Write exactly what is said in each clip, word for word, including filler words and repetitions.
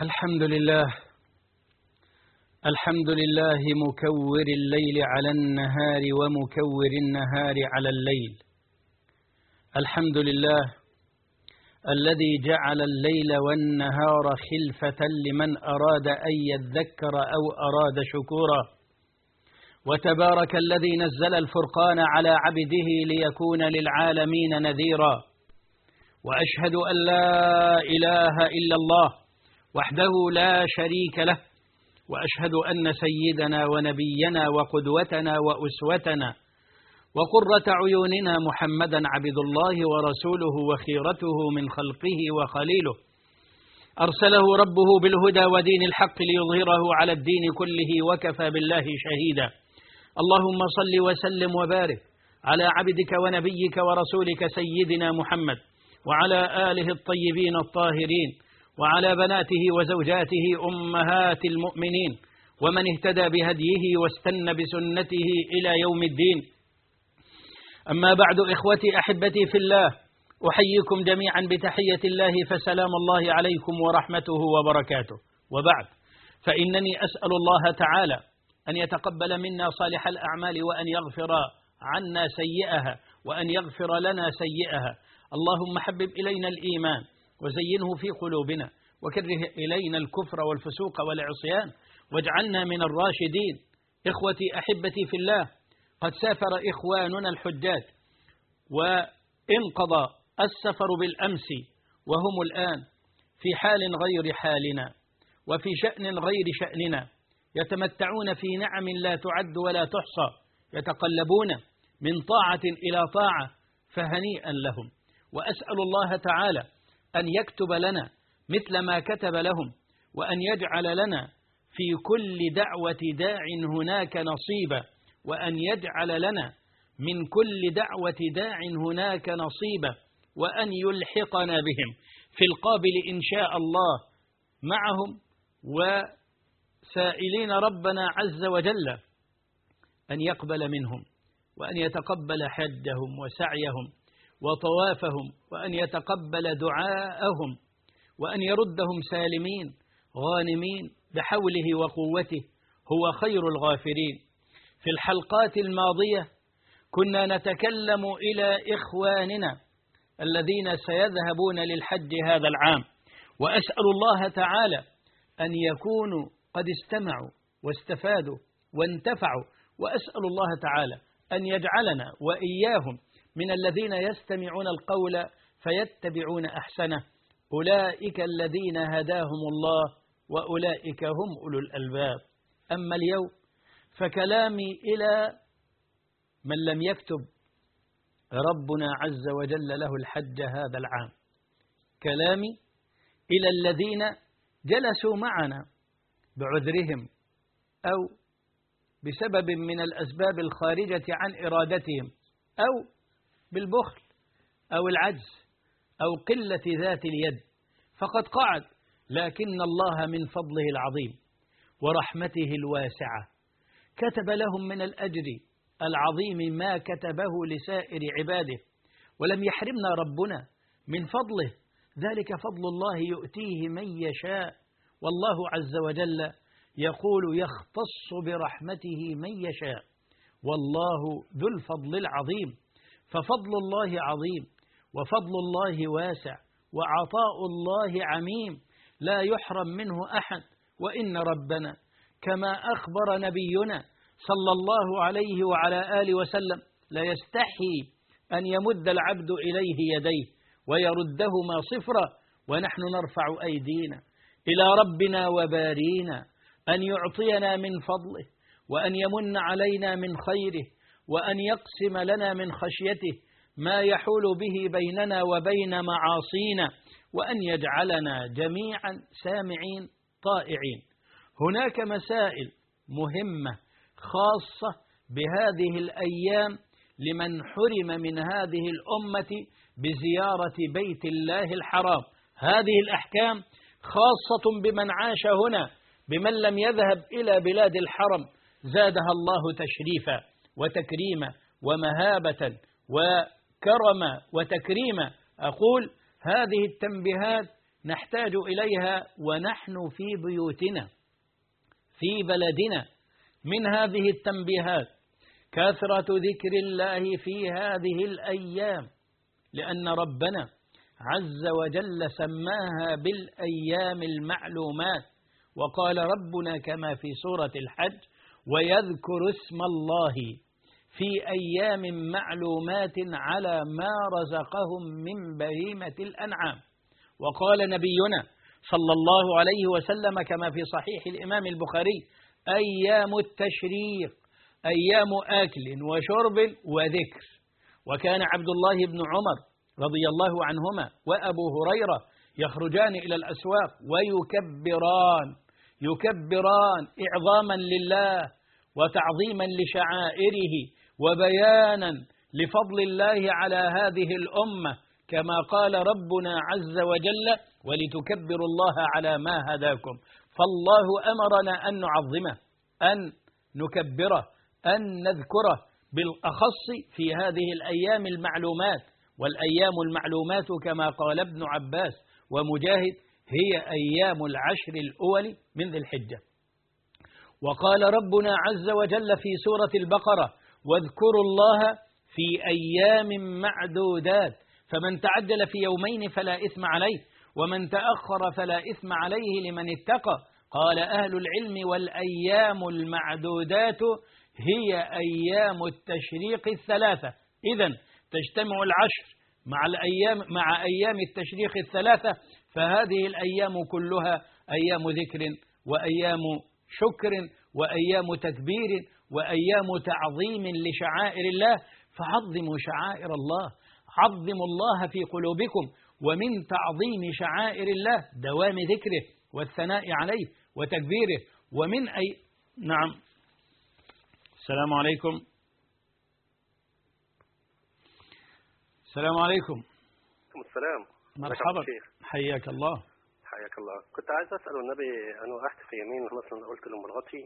الحمد لله الحمد لله مكور الليل على النهار ومكور النهار على الليل. الحمد لله الذي جعل الليل والنهار خلفة لمن أراد أن يذكر أو أراد شكورا. وتبارك الذي نزل الفرقان على عبده ليكون للعالمين نذيرا. وأشهد أن لا إله إلا الله وحده لا شريك له، وأشهد أن سيدنا ونبينا وقدوتنا وأسوتنا وقرة عيوننا محمدا عبد الله ورسوله وخيرته من خلقه وخليله، أرسله ربه بالهدى ودين الحق ليظهره على الدين كله وكفى بالله شهيدا. اللهم صل وسلم وبارك على عبدك ونبيك ورسولك سيدنا محمد وعلى آله الطيبين الطاهرين وعلى بناته وزوجاته أمهات المؤمنين ومن اهتدى بهديه واستنى بسنته إلى يوم الدين. أما بعد، إخوتي أحبتي في الله، أحييكم جميعا بتحية الله، فسلام الله عليكم ورحمته وبركاته. وبعد، فإنني أسأل الله تعالى أن يتقبل منا صالح الأعمال وأن يغفر عنا سيئها وأن يغفر لنا سيئها. اللهم حبب إلينا الإيمان وزينه في قلوبنا وكره إلينا الكفر والفسوق والعصيان واجعلنا من الراشدين. إخوتي أحبتي في الله، قد سافر إخواننا الحجاج وانقضى السفر بالأمس، وهم الآن في حال غير حالنا وفي شأن غير شأننا، يتمتعون في نعم لا تعد ولا تحصى، يتقلبون من طاعة إلى طاعة، فهنيئا لهم. وأسأل الله تعالى أن يكتب لنا مثل ما كتب لهم، وأن يجعل لنا في كل دعوة داع هناك نصيبا، وأن يجعل لنا من كل دعوة داع هناك نصيبا، وأن يلحقنا بهم في القابل إن شاء الله معهم، وسائلين ربنا عز وجل أن يقبل منهم وأن يتقبل حجهم وسعيهم وطوافهم، وأن يتقبل دعاءهم، وأن يردهم سالمين غانمين بحوله وقوته، هو خير الغافرين. في الحلقات الماضية كنا نتكلم إلى إخواننا الذين سيذهبون للحج هذا العام، وأسأل الله تعالى أن يكونوا قد استمعوا واستفادوا وانتفعوا، وأسأل الله تعالى أن يجعلنا وإياهم من الذين يستمعون القول فيتبعون أحسنه، أولئك الذين هداهم الله وأولئك هم أولو الألباب. أما اليوم فكلامي إلى من لم يكتب ربنا عز وجل له الحج هذا العام، كلامي إلى الذين جلسوا معنا بعذرهم أو بسبب من الأسباب الخارجة عن إرادتهم، أو بالبخل أو العجز أو قلة ذات اليد، فقد قعد، لكن الله من فضله العظيم ورحمته الواسعة كتب لهم من الأجر العظيم ما كتبه لسائر عباده، ولم يحرمنا ربنا من فضله، ذلك فضل الله يؤتيه من يشاء، والله عز وجل يقول يختص برحمته من يشاء، والله ذو الفضل العظيم. ففضل الله عظيم وفضل الله واسع وعطاء الله عميم، لا يحرم منه أحد. وإن ربنا كما أخبر نبينا صلى الله عليه وعلى آله وسلم لا يستحي أن يمد العبد إليه يديه ويردهما صفرا، ونحن نرفع أيدينا إلى ربنا وبارينا أن يعطينا من فضله، وأن يمن علينا من خيره، وأن يقسم لنا من خشيته ما يحول به بيننا وبين معاصينا، وأن يجعلنا جميعا سامعين طائعين. هناك مسائل مهمة خاصة بهذه الأيام لمن حرم من هذه الأمة بزيارة بيت الله الحرام. هذه الأحكام خاصة بمن عاش هنا، بمن لم يذهب إلى بلاد الحرم زادها الله تشريفا وتكريما ومهابة وكرما وتكريما. أقول هذه التنبيهات نحتاج إليها ونحن في بيوتنا في بلدنا من هذه التنبيهات كثرة ذكر الله في هذه الأيام، لأن ربنا عز وجل سماها بالأيام المعلومات، وقال ربنا كما في سورة الحج: ويذكر اسم الله في أيام معلومات على ما رزقهم من بهيمة الأنعام. وقال نبينا صلى الله عليه وسلم كما في صحيح الإمام البخاري: أيام التشريق أيام أكل وشرب وذكر. وكان عبد الله بن عمر رضي الله عنهما وأبو هريرة يخرجان إلى الأسواق ويكبران يكبران إعظاما لله وتعظيما لشعائره وبيانا لفضل الله على هذه الأمة، كما قال ربنا عز وجل: ولتكبروا الله على ما هداكم. فالله أمرنا أن نعظمه، أن نكبره، أن نذكره، بالأخص في هذه الأيام المعلومات. والأيام المعلومات كما قال ابن عباس ومجاهد هي أيام العشر الأول من ذي الحجة. وقال ربنا عز وجل في سورة البقرة: واذكروا الله في أيام معدودات، فمن تعجل في يومين فلا إثم عليه، ومن تأخر فلا إثم عليه لمن اتقى. قال أهل العلم: والأيام المعدودات هي أيام التشريق الثلاثة. إذن تجتمع العشر مع الأيام مع أيام التشريق الثلاثة، فهذه الأيام كلها أيام ذكر وأيام شكر وأيام تكبير وأيام تعظيم لشعائر الله. فعظموا شعائر الله، عظموا الله في قلوبكم، ومن تعظيم شعائر الله دوام ذكره والثناء عليه وتكبيره. ومن أي نعم. السلام عليكم. السلام عليكم. السلام. مرحبا، حياك الله. حياك الله. كنت عايز أسأل النبي، أنا وقعت في يمين مثلا قلت لمراتي: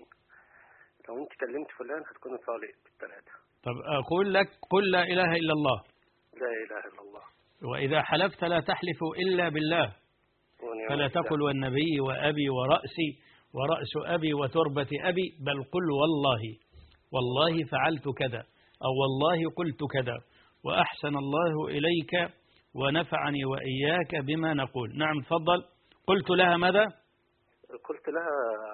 لو أنت كلمت فلان هتكون صالح بالثلاثة. طب أقول لك: قل لا إله إلا الله. لا إله إلا الله. وإذا حلفت لا تحلف إلا بالله، فلا تقل والنبي وأبي ورأسي ورأس أبي وتربة أبي، بل قل والله والله فعلت كذا، أو والله قلت كذا، وأحسن الله إليك ونفعني وإياك بما نقول. نعم تفضل. قلت لها ماذا؟ قلت لها: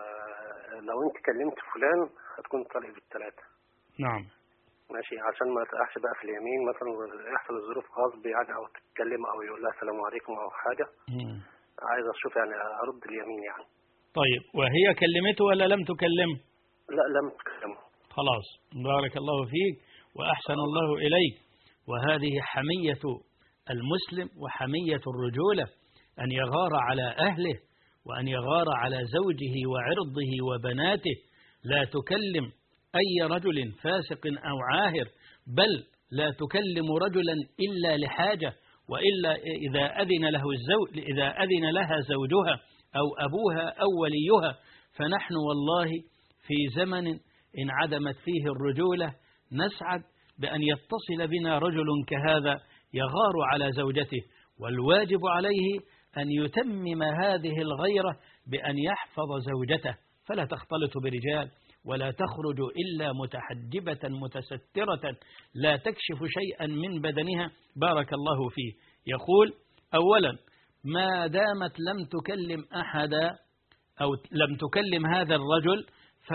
لو أنت كلمت فلان هتكون طالق بالثلاثة. نعم ماشي، عشان ما تقعش بقى في اليمين مثلا يحصل الظروف غصب يعني، أو تتكلم أو يقول لها السلام عليكم أو حاجة. مم. عايز أشوف يعني أرد اليمين يعني. طيب، وهي كلمته ولا لم تكلمه؟ لا لم تكلمه. خلاص، بارك الله فيك وأحسن الله إليك. وهذه حمية المسلم وحمية الرجولة، أن يغار على أهله وأن يغار على زوجه وعرضه وبناته. لا تكلم أي رجل فاسق أو عاهر، بل لا تكلم رجلا إلا لحاجة، وإلا إذا أذن له الزوج إذا أذن لها زوجها أو أبوها أو وليها. فنحن والله في زمن إن عدمت فيه الرجولة نسعد بأن يتصل بنا رجل كهذا يغار على زوجته، والواجب عليه أن يتمم هذه الغيرة بأن يحفظ زوجته، فلا تختلط برجال، ولا تخرج إلا متحجبة متسترة لا تكشف شيئا من بدنها. بارك الله فيه. يقول: أولا، ما دامت لم تكلم أحدا أو لم تكلم هذا الرجل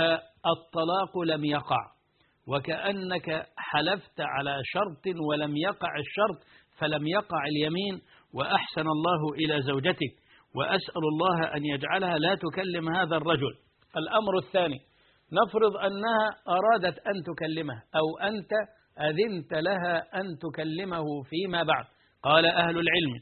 فالطلاق لم يقع، وكأنك حلفت على شرط ولم يقع الشرط، فلم يقع اليمين. وأحسن الله إلى زوجتك، وأسأل الله أن يجعلها لا تكلم هذا الرجل. الأمر الثاني، نفرض أنها أرادت أن تكلمه أو أنت أذنت لها أن تكلمه فيما بعد. قال أهل العلم: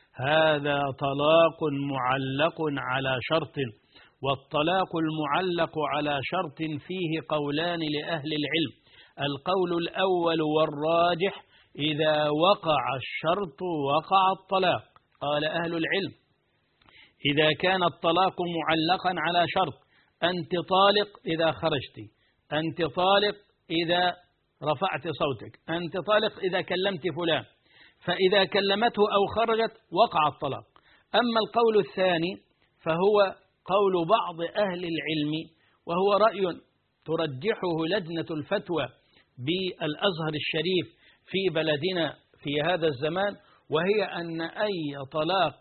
هذا طلاق معلق على شرط، والطلاق المعلق على شرط فيه قولان لأهل العلم. القول الأول والراجح: إذا وقع الشرط وقع الطلاق. قال أهل العلم: إذا كان الطلاق معلقا على شرط، أنت طالق إذا خرجت، أنت طالق إذا رفعت صوتك، أنت طالق إذا كلمت فلان، فإذا كلمته أو خرجت وقع الطلاق. أما القول الثاني فهو قول بعض أهل العلم، وهو رأي ترجحه لجنة الفتوى بالأزهر الشريف في بلدنا في هذا الزمان، وهي أن أي طلاق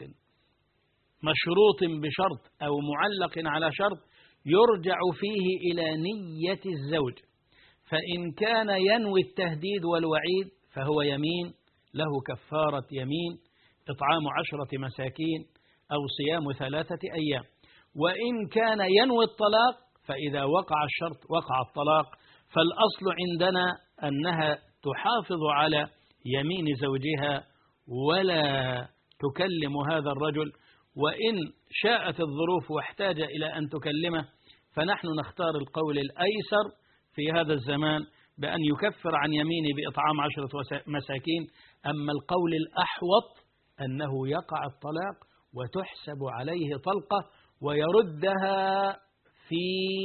مشروط بشرط أو معلق على شرط يرجع فيه إلى نية الزوج، فإن كان ينوي التهديد والوعيد فهو يمين له كفارة يمين، إطعام عشرة مساكين أو صيام ثلاثة أيام. وإن كان ينوي الطلاق فإذا وقع الشرط وقع الطلاق، فالأصل عندنا أنها تحافظ على يمين زوجها ولا تكلم هذا الرجل، وإن شاءت الظروف واحتاج إلى أن تكلمه فنحن نختار القول الأيسر في هذا الزمان بأن يكفر عن يمينه بإطعام عشرة مساكين. أما القول الأحوط أنه يقع الطلاق وتحسب عليه طلقة ويردها في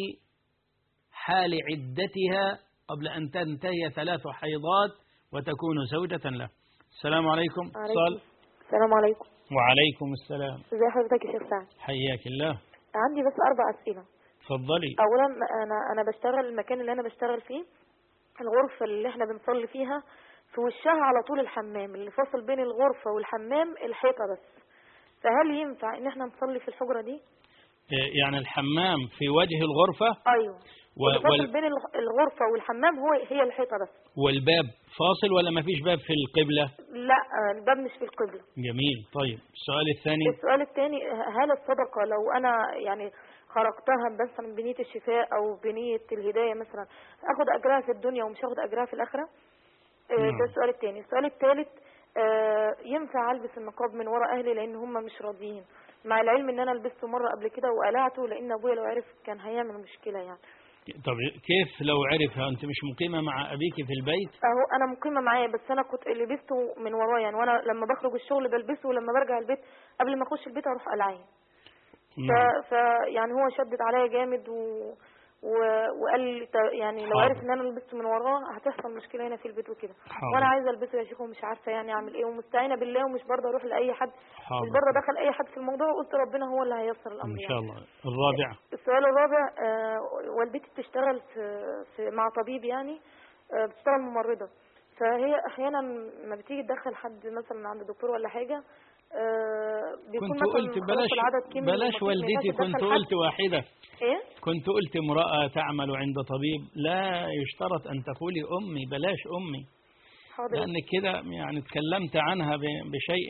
حال عدتها قبل أن تنتهي ثلاث حيضات وتكون زوجة له. السلام عليكم. صال. السلام عليكم. وعليكم السلام. ازي حضرتك يا شيخ سعد؟ حياك الله. عندي بس أربع أسئلة. اتفضلي. أولا أنا أنا بشتغل المكان اللي أنا بشتغل فيه، الغرفة اللي احنا بنصلي فيها في وشها على طول الحمام، اللي فاصل بين الغرفة والحمام الحيطة بس، فهل ينفع إن احنا نصلي في الحجرة دي؟ يعني الحمام في وجه الغرفة؟ أيوه. و... فاصل وال... بين الغرفة والحمام هو هي الحيطة بس. والباب فاصل ولا ما فيش باب في القبلة؟ لا الباب مش في القبلة. جميل. طيب السؤال الثاني. السؤال الثاني، هل الصدقة لو أنا يعني خرجتها مثلا بنية الشفاء أو بنية الهداية مثلا أخد أجرها في الدنيا ومش أخد أجرها في الآخرة؟ نعم. ده السؤال الثاني. السؤال الثالث، ينفع ألبس النقاب من وراء أهلي لأن هم مش راضيين، مع العلم إن أنا لبسته مرة قبل كده وقلعته لأن أبويا لو عرف كان هيعمل مشكلة يعني. طب كيف لو عرفها؟ أنت مش مقيمة مع أبيك في البيت؟ أهو أنا مقيمة معاه، بس أنا كنت لبسته من وراه يعني، وأنا لما بخرج الشغل بلبسه ولما برجع البيت قبل ما أخش البيت أروح قلعيه. ف... ف يعني هو شدد عليا جامد و... و... وقال لي يعني لو عرف ان انا لبسته من وراه هتحصل مشكله هنا في البيت وكده، وانا عايزه البسه يا شيخ ومش عارفه يعني اعمل ايه، ومستعينه بالله ومش برضه اروح لاي حد، مش برضه دخل اي حد في الموضوع، وقلت ربنا هو اللي هييسر الامر ان شاء الله. يعني. الرابع. السؤال الرابع، آه والدتي بتشتغل في... في مع طبيب يعني، آه بتشتغل ممرضه، فهي احيانا ما بتيجي تدخل حد مثلا عند دكتور ولا حاجه، آه كنت قلت بلاش بلاش والدتي، كنت قلت واحدة. ايه؟ كنت قلت امرأة تعمل عند طبيب، لا يشترط أن تقولي أمي، بلاش أمي. حاضر. لأن كده يعني تكلمت عنها بشيء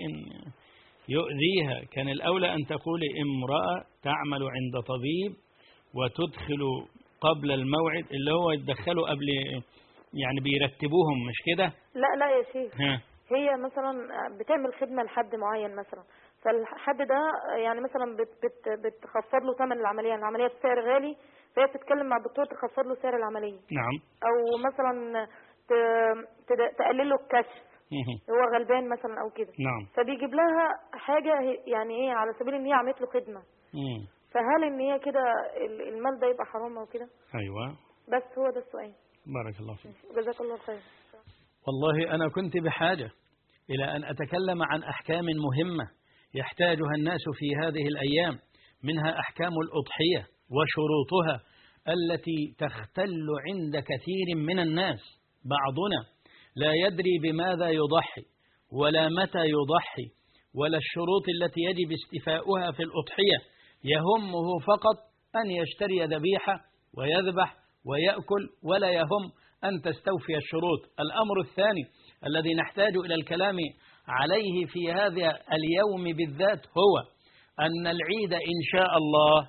يؤذيها، كان الأولى أن تقولي امرأة تعمل عند طبيب وتدخل قبل الموعد، اللي هو يدخلوا قبل يعني بيرتبوهم، مش كده؟ لا لا يا شيخ. ها. هي مثلا بتعمل خدمة لحد معين مثلا، فالحد ده يعني مثلا بت بت بتخفض له ثمن العملية، العملية بسعر غالي، فهي بتتكلم مع الدكتور تخفض له سعر العملية. نعم. أو مثلا تقلل له الكشف، هو غلبان مثلا أو كده. نعم. فبيجيب لها حاجة يعني إيه على سبيل إن هي عملت له خدمة. مم. فهل إن هي كده المال ده يبقى حرام أو كده؟ أيوة. بس هو ده السؤال. بارك الله فيك. جزاك الله خير. والله أنا كنت بحاجة إلى أن أتكلم عن أحكام مهمة يحتاجها الناس في هذه الأيام، منها أحكام الأضحية وشروطها التي تختل عند كثير من الناس. بعضنا لا يدري بماذا يضحي ولا متى يضحي ولا الشروط التي يجب استيفاؤها في الأضحية، يهمه فقط أن يشتري ذبيحة ويذبح ويأكل ولا يهم أن تستوفي الشروط. الأمر الثاني الذي نحتاج إلى الكلام عليه في هذا اليوم بالذات هو أن العيد إن شاء الله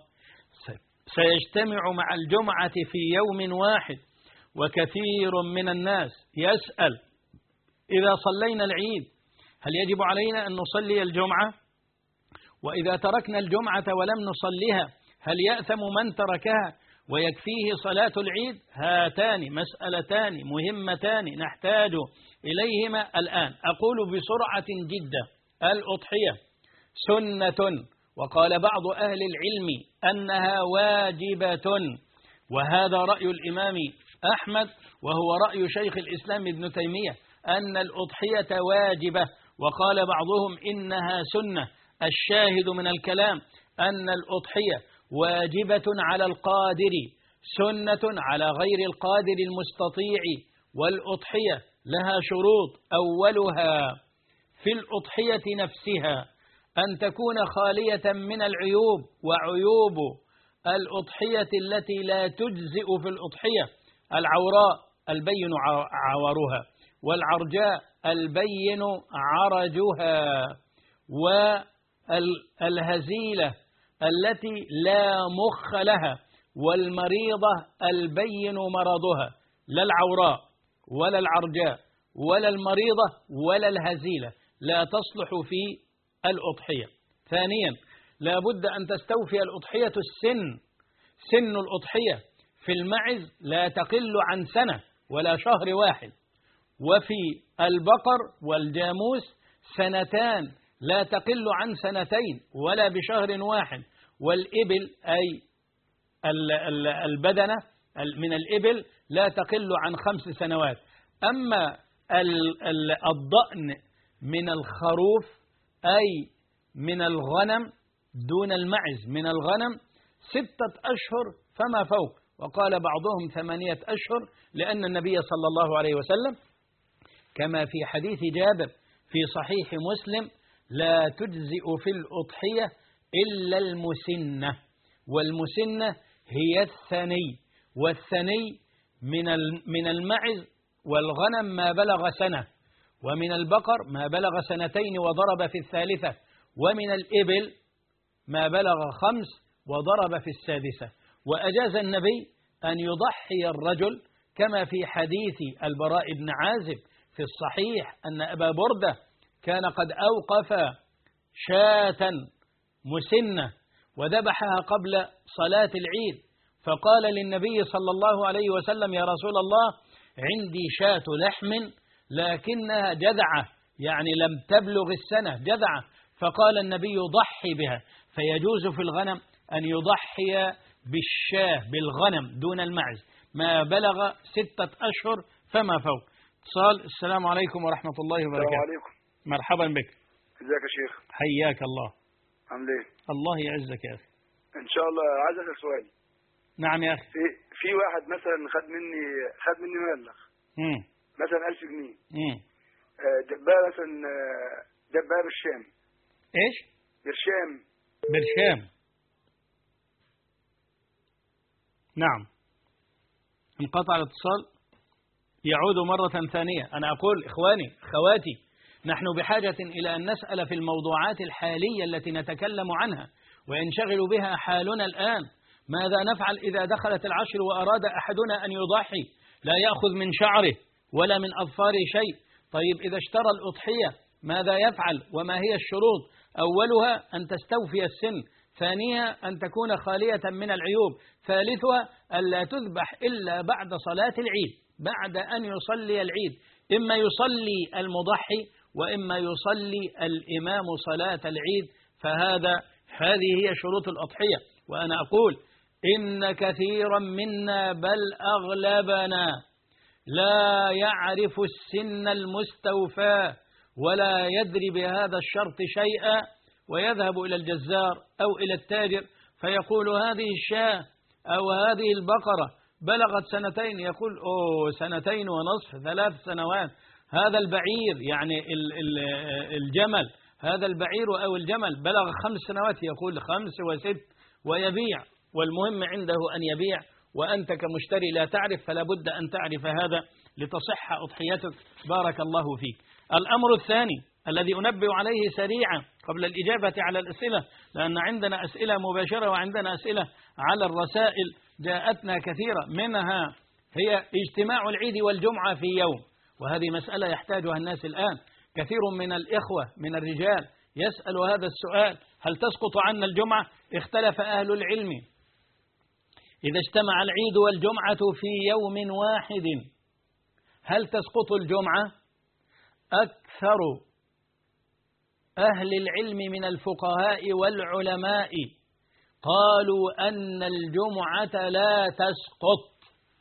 سيجتمع مع الجمعة في يوم واحد، وكثير من الناس يسأل إذا صلينا العيد هل يجب علينا أن نصلي الجمعة؟ وإذا تركنا الجمعة ولم نصليها هل يأثم من تركها ويكفيه صلاة العيد؟ هاتان مسألتان مهمتان نحتاج إليهما الآن. أقول بسرعة جدا: الأضحية سنة، وقال بعض أهل العلم أنها واجبة، وهذا رأي الإمام أحمد وهو رأي شيخ الإسلام ابن تيمية أن الأضحية واجبة، وقال بعضهم إنها سنة، الشاهد من الكلام أن الأضحية واجبة على القادر، سنة على غير القادر المستطيع، والأضحية لها شروط. أولها في الأضحية نفسها أن تكون خالية من العيوب، وعيوب الأضحية التي لا تجزئ في الأضحية: العوراء البين عورها، والعرجاء البين عرجها، والهزيلة التي لا مخ لها، والمريضة البين مرضها. لا العوراء ولا العرجاء ولا المريضة ولا الهزيلة لا تصلح في الأضحية. ثانيا، لا بد أن تستوفي الأضحية السن. سن الأضحية في المعز لا تقل عن سنة ولا شهر واحد، وفي البقر والجاموس سنتان لا تقل عن سنتين ولا بشهر واحد، والإبل أي البدنة من الإبل لا تقل عن خمس سنوات. أما الضأن من الخروف أي من الغنم دون المعز من الغنم ستة أشهر فما فوق، وقال بعضهم ثمانية أشهر، لأن النبي صلى الله عليه وسلم كما في حديث جابر في صحيح مسلم: لا تجزئ في الأضحية إلا المسنة، والمسنة هي الثني، والثني من من المعز والغنم ما بلغ سنة، ومن البقر ما بلغ سنتين وضرب في الثالثة، ومن الإبل ما بلغ خمس وضرب في السادسة. وأجاز النبي أن يضحي الرجل كما في حديث البراء بن عازب في الصحيح أن أبا بردة كان قد أوقف شاة مسنة وذبحها قبل صلاة العيد، فقال للنبي صلى الله عليه وسلم: يا رسول الله، عندي شاة لحم لكنها جذعة، يعني لم تبلغ السنة، جذعة. فقال النبي: ضحي بها. فيجوز في الغنم أن يضحي بالشاه بالغنم دون المعز ما بلغ ستة أشهر فما فوق. اتصال. السلام عليكم ورحمة الله وبركاته. السلام عليكم. مرحبا بك. ازيك يا شيخ؟ حياك الله. عامل ايه؟ الله يعزك يا أخي. ان شاء الله. عايز اسال سؤال. نعم يا أخي. في في واحد مثلا خد مني خد مني مبلغ امم مثلا ألف جنيه، امم دباه مثلا، دباه بالشام. ايش؟ بالشام. بالشام. نعم. انقطع الاتصال. يعود مرة ثانية. أنا أقول إخواني أخواتي، نحن بحاجة إلى أن نسأل في الموضوعات الحالية التي نتكلم عنها وينشغل بها حالنا الآن. ماذا نفعل إذا دخلت العشر وأراد أحدنا أن يضحي؟ لا يأخذ من شعره ولا من أظفاره شيء. طيب إذا اشترى الأضحية ماذا يفعل وما هي الشروط؟ أولها أن تستوفي السن، ثانيها أن تكون خالية من العيوب، ثالثها ألا تذبح إلا بعد صلاة العيد، بعد أن يصلي العيد، إما يصلي المضحي وإما يصلي الإمام صلاة العيد. فهذا هذه هي شروط الأضحية. وأنا أقول إن كثيرا منا بل أغلبنا لا يعرف السن المستوفى ولا يدري بهذا الشرط شيئا، ويذهب إلى الجزار أو إلى التاجر فيقول: هذه الشاة أو هذه البقرة بلغت سنتين، يقول: أوه سنتين ونصف، ثلاث سنوات. هذا البعير يعني الجمل، هذا البعير أو الجمل بلغ خمس سنوات، يقول خمس وست، ويبيع. والمهم عنده أن يبيع، وأنت كمشتري لا تعرف، فلا بد أن تعرف هذا لتصح أضحيتك. بارك الله فيك. الأمر الثاني الذي أنبه عليه سريعا قبل الإجابة على الأسئلة، لأن عندنا أسئلة مباشرة وعندنا أسئلة على الرسائل جاءتنا كثيرة، منها هي اجتماع العيد والجمعة في يوم، وهذه مسألة يحتاجها الناس الآن. كثير من الإخوة من الرجال يسأل هذا السؤال: هل تسقط عنا الجمعة؟ اختلف أهل العلم إذا اجتمع العيد والجمعة في يوم واحد هل تسقط الجمعة؟ أكثر أهل العلم من الفقهاء والعلماء قالوا أن الجمعة لا تسقط.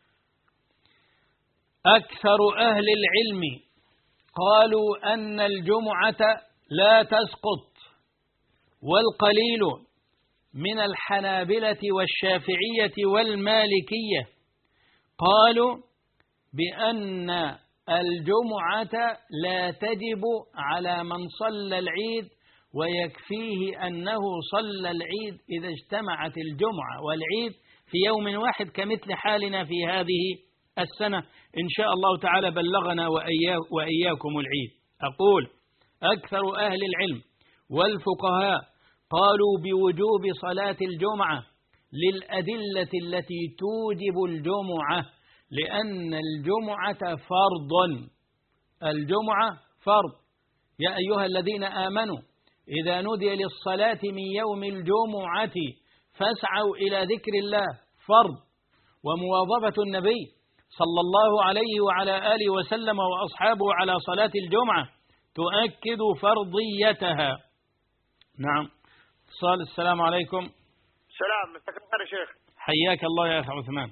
أكثر أهل العلم قالوا أن الجمعة لا تسقط، والقليل من الحنابلة والشافعية والمالكية قالوا بأن الجمعة لا تجب على من صلى العيد، ويكفيه أنه صلى العيد إذا اجتمعت الجمعة والعيد في يوم واحد كمثل حالنا في هذه السنة إن شاء الله تعالى بلغنا وإياكم العيد. أقول أكثر أهل العلم والفقهاء قالوا بوجوب صلاة الجمعة للأدلة التي توجب الجمعة، لأن الجمعة فرض، الجمعة فرض. يا أيها الذين آمنوا إذا نودي للصلاة من يوم الجمعة فاسعوا إلى ذكر الله، فرض. ومواظبة النبي صلى الله عليه وعلى آله وسلم وأصحابه على صلاة الجمعة تؤكد فرضيتها. نعم. اتصال. السلام عليكم. سلام. مساك الخير يا شيخ. حياك الله يا أخ عثمان.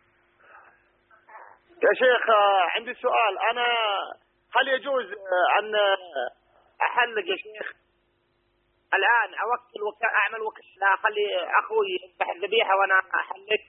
يا شيخ عندي سؤال، أنا هل يجوز أن أحلق يا شيخ الآن أوكل وك... أعمل وكالة، أخلي أخوي يذبح الذبيحة وأنا أحلق؟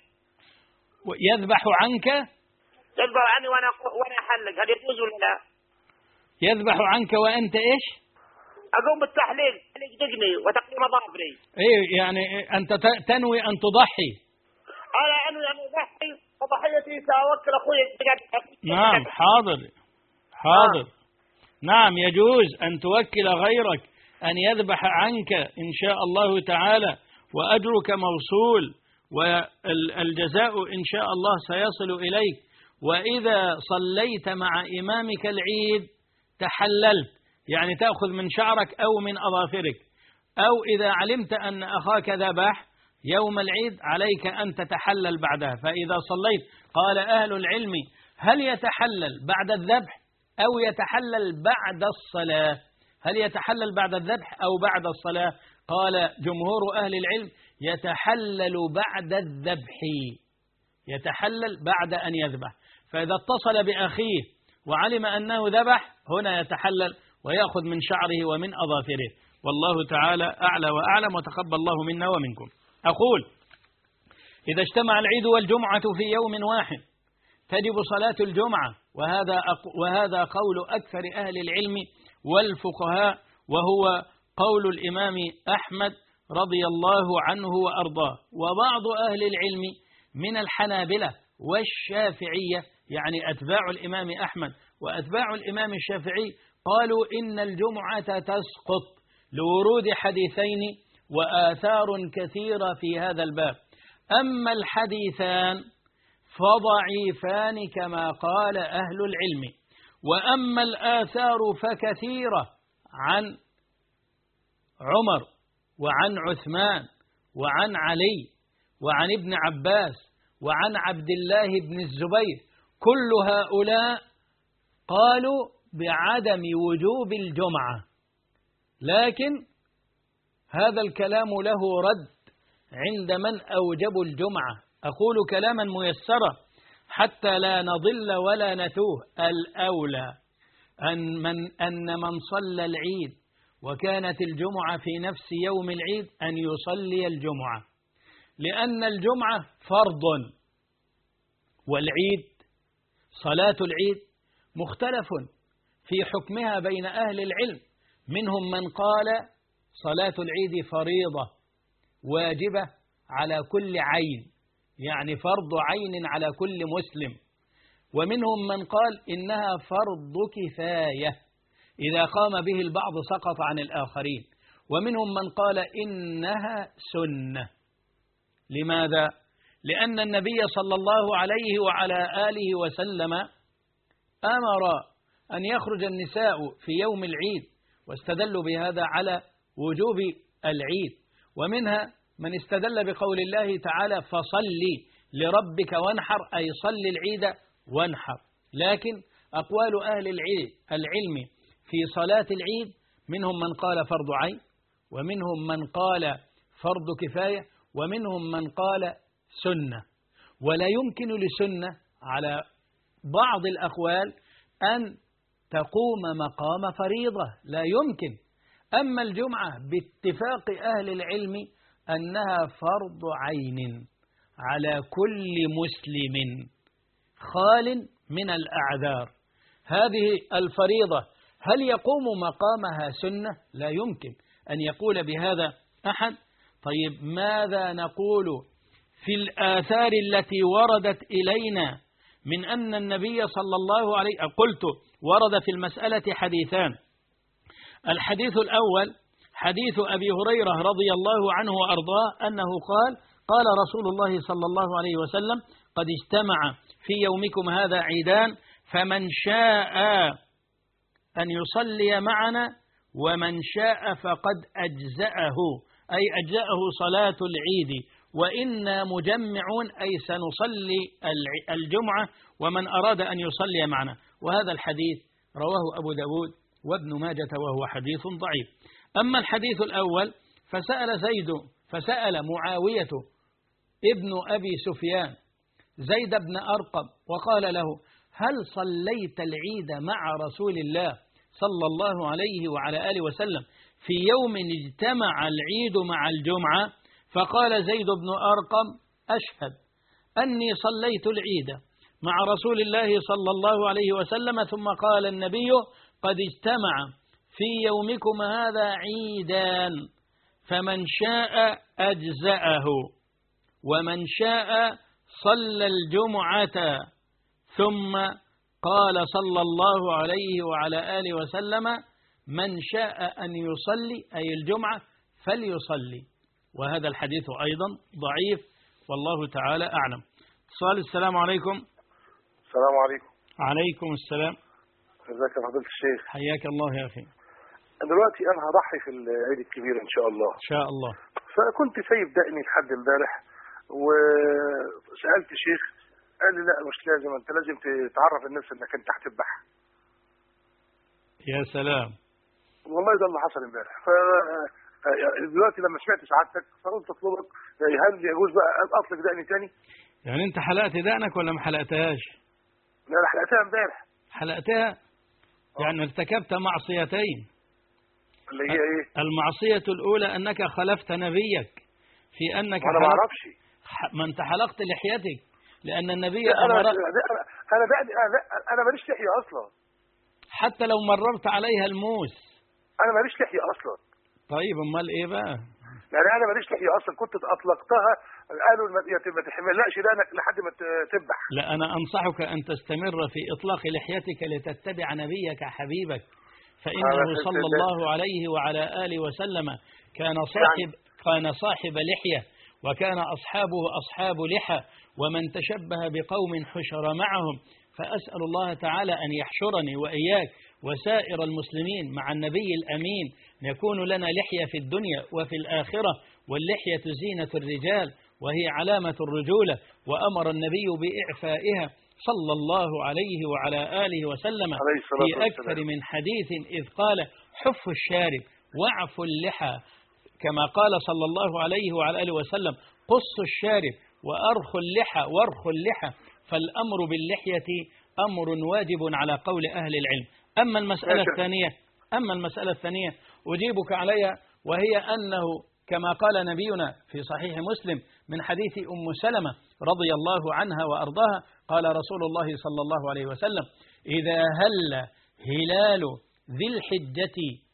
يذبح عنك؟ يذبح عني وأنا وأنا أحلق، هل يجوز ولا لا؟ يذبح عنك وأنت إيش؟ أقوم بالتحليق، تحليق دقني وتقليم أظافري. إيه يعني أنت تنوي أن تضحي؟ أنا أنوي أن أضحي وضحيتي سأوكل أخوي. نعم حاضر حاضر. آه. نعم يجوز أن توكل غيرك أن يذبح عنك إن شاء الله تعالى، وأجرك موصول، والجزاء إن شاء الله سيصل إليك. وإذا صليت مع إمامك العيد تحللت، يعني تأخذ من شعرك أو من أظافرك، أو إذا علمت أن أخاك ذبح يوم العيد عليك أن تتحلل بعدها. فإذا صليت، قال أهل العلم هل يتحلل بعد الذبح أو يتحلل بعد الصلاة؟ هل يتحلل بعد الذبح أو بعد الصلاة؟ قال جمهور أهل العلم يتحلل بعد الذبح، يتحلل بعد أن يذبح. فإذا اتصل بأخيه وعلم أنه ذبح هنا يتحلل ويأخذ من شعره ومن أظافره. والله تعالى أعلى وأعلم، وتقبل الله منا ومنكم. أقول إذا اجتمع العيد والجمعة في يوم واحد تجب صلاة الجمعة، وهذا وهذا قول أكثر أهل العلم والفقهاء، وهو قول الإمام أحمد رضي الله عنه وأرضاه. وبعض أهل العلم من الحنابلة والشافعية، يعني أتباع الإمام أحمد وأتباع الإمام الشافعي، قالوا إن الجمعة تسقط لورود حديثين وآثار كثيرة في هذا الباب. أما الحديثان فضعيفان كما قال أهل العلم، وأما الآثار فكثيرة عن عمر وعن عثمان وعن علي وعن ابن عباس وعن عبد الله بن الزبير، كل هؤلاء قالوا بعدم وجوب الجمعة. لكن هذا الكلام له رد عند من أوجبوا الجمعة. أقول كلاما ميسرا حتى لا نضل ولا نتوه. الأولى أن من, أن من صلى العيد وكانت الجمعة في نفس يوم العيد أن يصلي الجمعة، لأن الجمعة فرض، والعيد صلاة العيد مختلف في حكمها بين أهل العلم. منهم من قال صلاة العيد فريضة واجبة على كل عين، يعني فرض عين على كل مسلم. ومنهم من قال إنها فرض كفاية، إذا قام به البعض سقط عن الآخرين. ومنهم من قال إنها سنة. لماذا؟ لأن النبي صلى الله عليه وعلى آله وسلم أمر أن يخرج النساء في يوم العيد، واستدلوا بهذا على وجوب العيد. ومنها من استدل بقول الله تعالى فصلي لربك وانحر، أي صل العيد وانحر. لكن أقوال أهل العلم في صلاة العيد منهم من قال فرض عين، ومنهم من قال فرض كفاية، ومنهم من قال سنة. ولا يمكن لسنة على بعض الأقوال أن تقوم مقام فريضة، لا يمكن أما الجمعة باتفاق أهل العلم أنها فرض عين على كل مسلم خال من الأعذار. هذه الفريضة هل يقوم مقامها سنة؟ لا يمكن أن يقول بهذا أحد. طيب ماذا نقول في الآثار التي وردت إلينا من أن النبي صلى الله عليه وسلم، قلت ورد في المسألة حديثان. الحديث الأول حديث أبي هريرة رضي الله عنه وأرضاه أنه قال قال رسول الله صلى الله عليه وسلم قد اجتمع في يومكم هذا عيدان فمن شاء أن يصلي معنا ومن شاء فقد أجزأه، أي أجزأه صلاة العيد، وإنا مجمعون أي سنصلي الجمعة ومن أراد أن يصلي معنا. وهذا الحديث رواه أبو داود وابن ماجة وهو حديث ضعيف. أما الحديث الأول فسأل زيد فسأل معاوية ابن أبي سفيان زيد بن أرقم وقال له هل صليت العيد مع رسول الله صلى الله عليه وعلى آله وسلم في يوم اجتمع العيد مع الجمعة؟ فقال زيد بن أرقم أشهد أني صليت العيد مع رسول الله صلى الله عليه وسلم. ثم قال النبي قد اجتمع في يومكم هذا عيدان فمن شاء أجزأه ومن شاء صلى الجمعة. ثم قال صلى الله عليه وعلى آله وسلم من شاء أن يصلي أي الجمعة فليصلي. وهذا الحديث أيضا ضعيف والله تعالى أعلم. اتصال. السلام عليكم. السلام عليكم. عليكم السلام. ازيك يا فضيلة الشيخ؟ حياك الله يا أخي. دلوقتي أنا هضحي في العيد الكبير إن شاء الله. إن شاء الله. فكنت سايب دقني لحد امبارح وسألت شيخ قال لي لا مش لازم، أنت لازم تعرف الناس إنك أنت هتذبح. يا سلام. والله ده اللي حصل امبارح. ف دلوقتي لما سمعت سعادتك فقلت اطلبك هل يجوز بقى اطلق دقني تاني؟ يعني انت حلقت دقنك ولا ما حلقتهاش؟ لا انا حلقتها امبارح. حلقتها؟ يعني ارتكبت معصيتين. اللي هي ايه؟ المعصية الأولى أنك خلفت نبيك في أنك أنا ما أعرفش. ما أنت حلقت لحيتك لأن النبي أنا أمر. أنا أنا دقني أنا ماليش لحية أصلا. حتى لو مررت عليها الموس. أنا ماليش لحية أصلا. طيب امال ايه بقى؟ يعني انا ماليش لحيه اصلا، كنت اطلقتها قالوا ما تحملش دقنك لحد ما تذبح. لا انا انصحك ان تستمر في اطلاق لحيتك لتتبع نبيك حبيبك، فانه صلى الله عليه وعلى اله وسلم كان صاحب كان صاحب لحيه وكان اصحابه اصحاب لحى، ومن تشبه بقوم حشر معهم. فاسال الله تعالى ان يحشرني واياك وسائر المسلمين مع النبي الأمين يكون لنا لحية في الدنيا وفي الآخرة، واللحية زينة الرجال وهي علامة الرجولة، وأمر النبي بإعفائها صلى الله عليه وعلى آله وسلم في أكثر من حديث إذ قال حف الشارب واعف اللحى، كما قال صلى الله عليه وعلى آله وسلم قص الشارب وأرخ اللحى وارخ اللحى. فالأمر باللحية أمر واجب على قول أهل العلم. أما المسألة الثانية أما المسألة الثانية أجيبك عليها، وهي أنه كما قال نبينا في صحيح مسلم من حديث أم سلمة رضي الله عنها وأرضاها قال رسول الله صلى الله عليه وسلم إذا هل هلال ذي الحجة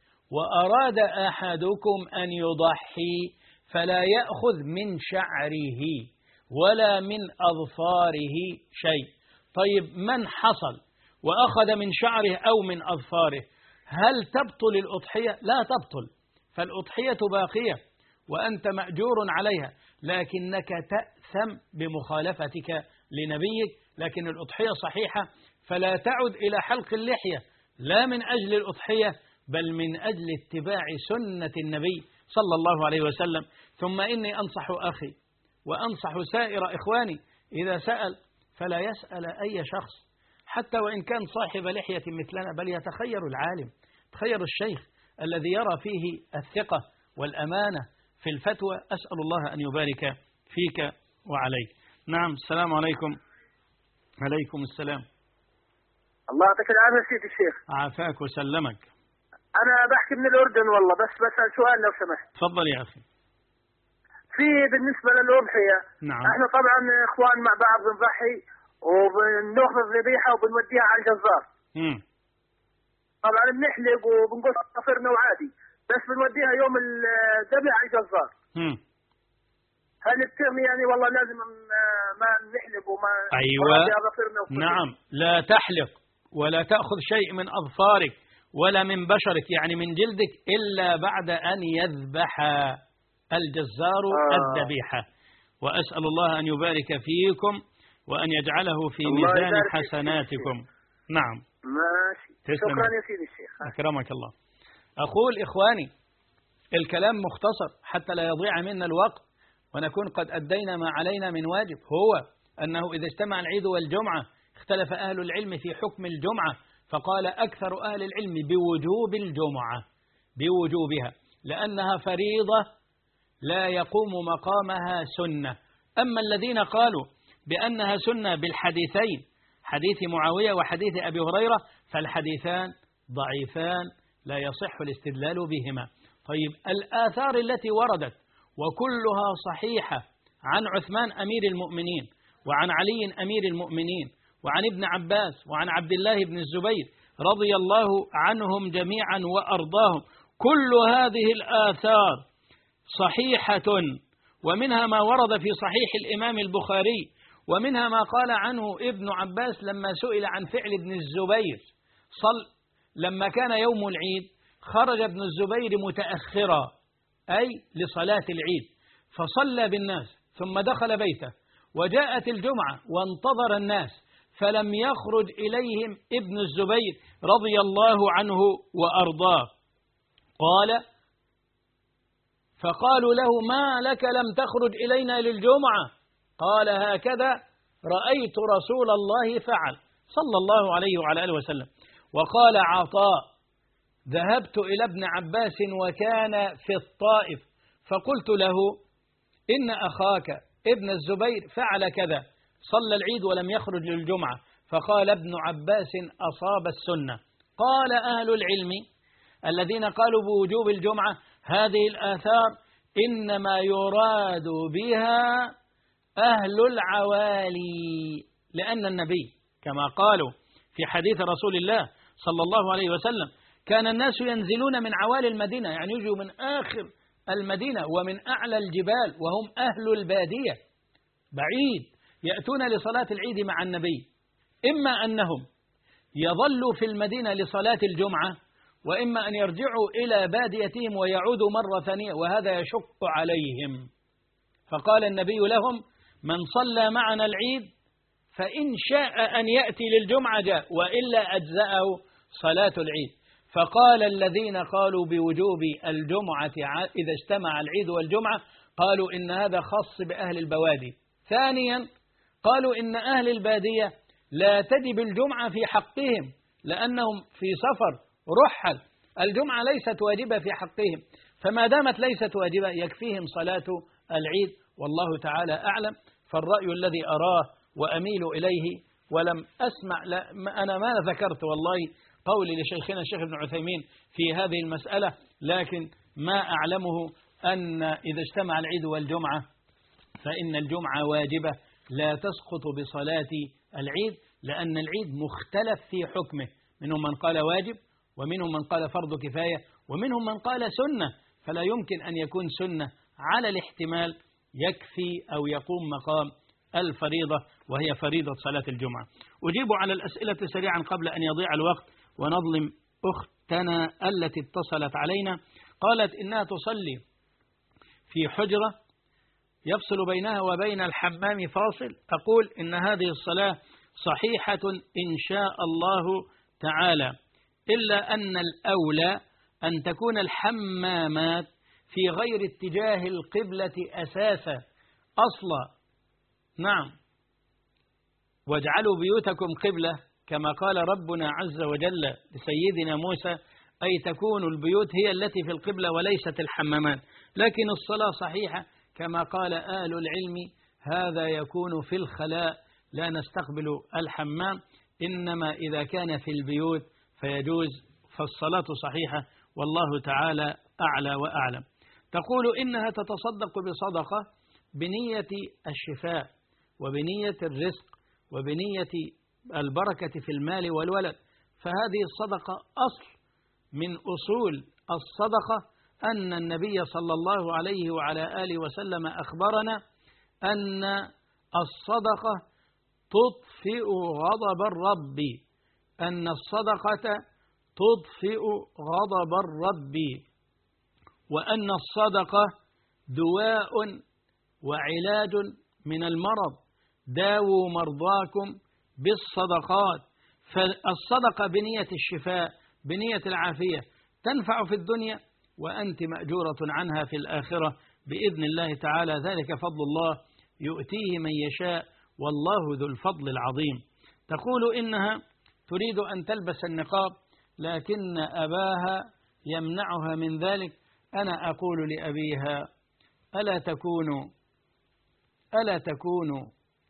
وأراد أحدكم أن يضحي فلا يأخذ من شعره ولا من أظفاره شيء. طيب من حصل وأخذ من شعره أو من أظفاره هل تبطل الأضحية؟ لا تبطل، فالأضحية باقية وأنت مأجور عليها، لكنك تأثم بمخالفتك لنبيك. لكن الأضحية صحيحة، فلا تعد إلى حلق اللحية لا من أجل الأضحية بل من أجل اتباع سنة النبي صلى الله عليه وسلم. ثم إني أنصح أخي وأنصح سائر إخواني إذا سأل فلا يسأل أي شخص حتى وإن كان صاحب لحية مثلنا، بل يتخير العالم، تخير الشيخ الذي يرى فيه الثقة والأمانة في الفتوى. أسأل الله أن يبارك فيك وعليك. نعم. السلام عليكم. عليكم السلام. الله يعطيك العافية سيدي الشيخ. عافاك وسلمك. أنا بحكي من الأردن والله، بس بسأل سؤال لو سمحت. تفضل يا أخي. في بالنسبة للأضحية، نعم. احنا طبعا إخوان مع بعض بنضحي وبنأخذ الذبيحة وبنوديها على الجزار. امم طبعا بنحلق وبنقص ضفرنا وعادي، بس بنوديها يوم الذبح على الجزار. امم هل الترمي يعني والله لازم ما نحلق وما أيوة. ضفرنا وكل نعم، لا تحلق ولا تأخذ شيء من أظفارك ولا من بشرك، يعني من جلدك، إلا بعد أن يذبح الجزار آه. الذبيحة. وأسأل الله أن يبارك فيكم وأن يجعله في ميزان حسناتكم. نعم ماشي. شكرا يا سيدي الشيخ. أكرمك الله. أقول إخواني، الكلام مختصر حتى لا يضيع منا الوقت ونكون قد أدينا ما علينا من واجب، هو أنه إذا اجتمع العيد والجمعة اختلف أهل العلم في حكم الجمعة، فقال أكثر أهل العلم بوجوب الجمعة، بوجوبها، لأنها فريضة لا يقوم مقامها سنة. أما الذين قالوا بأنها سنة بالحديثين، حديث معاوية وحديث أبي هريرة، فالحديثان ضعيفان لا يصح الاستدلال بهما. طيب الآثار التي وردت وكلها صحيحة عن عثمان أمير المؤمنين وعن علي أمير المؤمنين وعن ابن عباس وعن عبد الله بن الزبير رضي الله عنهم جميعا وأرضاهم، كل هذه الآثار صحيحة، ومنها ما ورد في صحيح الإمام البخاري، ومنها ما قال عنه ابن عباس لما سئل عن فعل ابن الزبير، صل لما كان يوم العيد خرج ابن الزبير متأخرا أي لصلاة العيد، فصلى بالناس ثم دخل بيته، وجاءت الجمعة وانتظر الناس فلم يخرج إليهم ابن الزبير رضي الله عنه وأرضاه. قال فقالوا له ما لك لم تخرج إلينا للجمعة؟ قال هكذا رأيت رسول الله فعل صلى الله عليه وعلى آله وسلم. وقال عطاء ذهبت إلى ابن عباس وكان في الطائف فقلت له إن أخاك ابن الزبير فعل كذا، صلى العيد ولم يخرج للجمعة، فقال ابن عباس أصاب السنة. قال أهل العلم الذين قالوا بوجوب الجمعة هذه الآثار إنما يراد بها أهل العوالي، لأن النبي كما قالوا في حديث رسول الله صلى الله عليه وسلم كان الناس ينزلون من عوالي المدينة، يعني يجوا من آخر المدينة ومن أعلى الجبال، وهم أهل البادية بعيد، يأتون لصلاة العيد مع النبي، إما أنهم يظلوا في المدينة لصلاة الجمعة، وإما أن يرجعوا إلى باديتهم ويعودوا مرة ثانية، وهذا يشق عليهم. فقال النبي لهم من صلى معنا العيد فإن شاء أن يأتي للجمعة جاء، وإلا أجزأه صلاة العيد. فقال الذين قالوا بوجوب الجمعة إذا اجتمع العيد والجمعة قالوا إن هذا خاص بأهل البوادي. ثانيا قالوا إن أهل البادية لا تجب الجمعة في حقهم لأنهم في سفر رحل، الجمعة ليست واجبة في حقهم، فما دامت ليست واجبة يكفيهم صلاة العيد، والله تعالى أعلم. فالرأي الذي أراه وأميل إليه، ولم أسمع لا أنا ما ذكرت والله قولي لشيخنا الشيخ ابن عثيمين في هذه المسألة، لكن ما أعلمه أن إذا اجتمع العيد والجمعة فإن الجمعة واجبة لا تسقط بصلاة العيد، لأن العيد مختلف في حكمه، منهم من قال واجب ومنهم من قال فرض كفاية ومنهم من قال سنة، فلا يمكن أن يكون سنة على الاحتمال يكفي أو يقوم مقام الفريضة وهي فريضة صلاة الجمعة. أجيب على الأسئلة سريعا قبل أن يضيع الوقت ونظلم أختنا التي اتصلت علينا. قالت إنها تصلي في حجرة يفصل بينها وبين الحمام فاصل، أقول إن هذه الصلاة صحيحة إن شاء الله تعالى، إلا أن الأولى أن تكون الحمامات في غير اتجاه القبلة أساسا أصلا. نعم، واجعلوا بيوتكم قبلة كما قال ربنا عز وجل لسيدنا موسى، أي تكون البيوت هي التي في القبلة وليست الحمامات. لكن الصلاة صحيحة كما قال أهل العلم، هذا يكون في الخلاء لا نستقبل الحمام، إنما إذا كان في البيوت فيجوز، فالصلاة صحيحة والله تعالى أعلى وأعلم. تقول إنها تتصدق بصدقة بنية الشفاء وبنية الرزق وبنية البركة في المال والولد، فهذه الصدقة أصل من أصول الصدقة، أن النبي صلى الله عليه وعلى آله وسلم أخبرنا أن الصدقة تطفئ غضب الرب، أن الصدقة تطفئ غضب الرب، وأن الصدقة دواء وعلاج من المرض، داووا مرضاكم بالصدقات. فالصدقة بنية الشفاء بنية العافية تنفع في الدنيا وأنت مأجورة عنها في الآخرة بإذن الله تعالى، ذلك فضل الله يؤتيه من يشاء والله ذو الفضل العظيم. تقول إنها تريد أن تلبس النقاب لكن أباها يمنعها من ذلك. أنا أقول لأبيها ألا تكون ألا تكون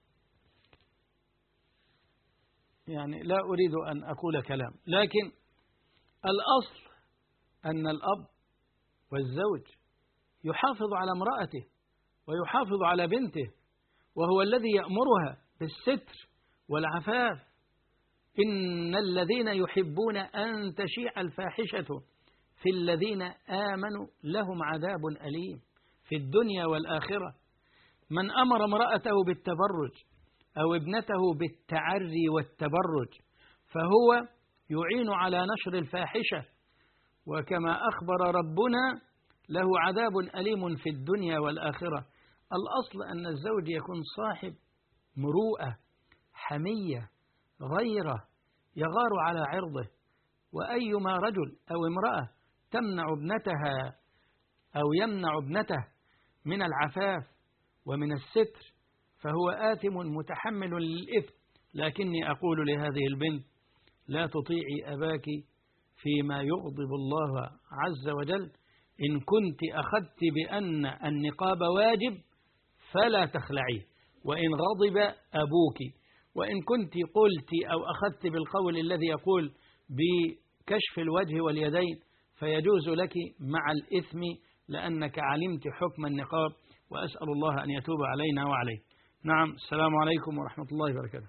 يعني لا أريد أن أقول كلام، لكن الأصل أن الأب والزوج يحافظ على امرأته ويحافظ على بنته، وهو الذي يأمرها بالستر والعفاف. إن الذين يحبون أن تشيع الفاحشة في الذين آمنوا لهم عذاب أليم في الدنيا والآخرة. من أمر امرأته بالتبرج أو ابنته بالتعري والتبرج فهو يعين على نشر الفاحشة، وكما أخبر ربنا له عذاب أليم في الدنيا والآخرة. الأصل أن الزوج يكون صاحب مروءة، حمية، غيرة، يغار على عرضه. وأيما رجل أو امرأة تمنع ابنتها أو يمنع ابنته من العفاف ومن الستر فهو آثم متحمل للإثم. لكني أقول لهذه البنت لا تطيعي أباك فيما يغضب الله عز وجل. إن كنت أخذت بأن النقاب واجب فلا تخلعيه وإن غضب أبوك، وإن كنت قلت أو أخذت بالقول الذي يقول بكشف الوجه واليدين فيجوز لك مع الإثم لأنك علمت حكم النقاب، وأسأل الله أن يتوب علينا وعليه. نعم، السلام عليكم ورحمة الله وبركاته.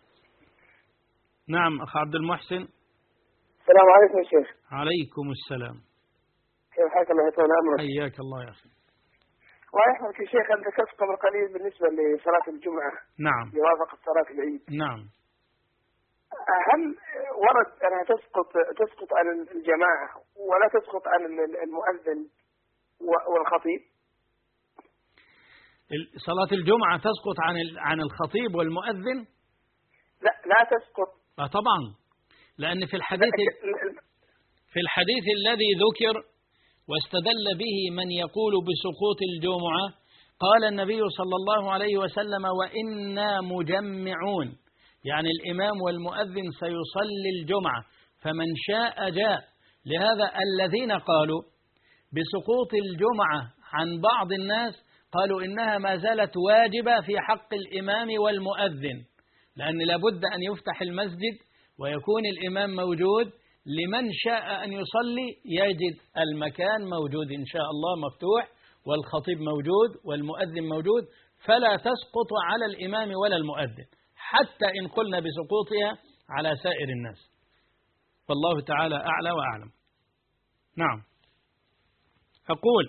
نعم أخ عبد المحسن. السلام عليكم يا شيخ. عليكم السلام. كيف حالك الله يطول عمرك؟ حياك الله يا أخي. الله يحفظك يا شيخ، أنت ذكرت قبل قليل بالنسبة لصلاة الجمعة. نعم. يوافق صلاة العيد. نعم. هل ورد أنها تسقط تسقط عن الجماعة ولا تسقط عن المؤذن والخطيب؟ صلاة الجمعة تسقط عن عن الخطيب والمؤذن؟ لا لا تسقط. آه طبعا، لأن في الحديث في الحديث الذي ذكر واستدل به من يقول بسقوط الجمعة قال النبي صلى الله عليه وسلم وإنا مجمعون، يعني الإمام والمؤذن سيصلي الجمعة فمن شاء جاء. لهذا الذين قالوا بسقوط الجمعة عن بعض الناس قالوا إنها ما زالت واجبة في حق الإمام والمؤذن، لأن لابد أن يفتح المسجد ويكون الإمام موجود، لمن شاء أن يصلي يجد المكان موجود إن شاء الله مفتوح والخطيب موجود والمؤذن موجود، فلا تسقط على الإمام ولا المؤذن حتى إن قلنا بسقوطها على سائر الناس، والله تعالى أعلى وأعلم. نعم. أقول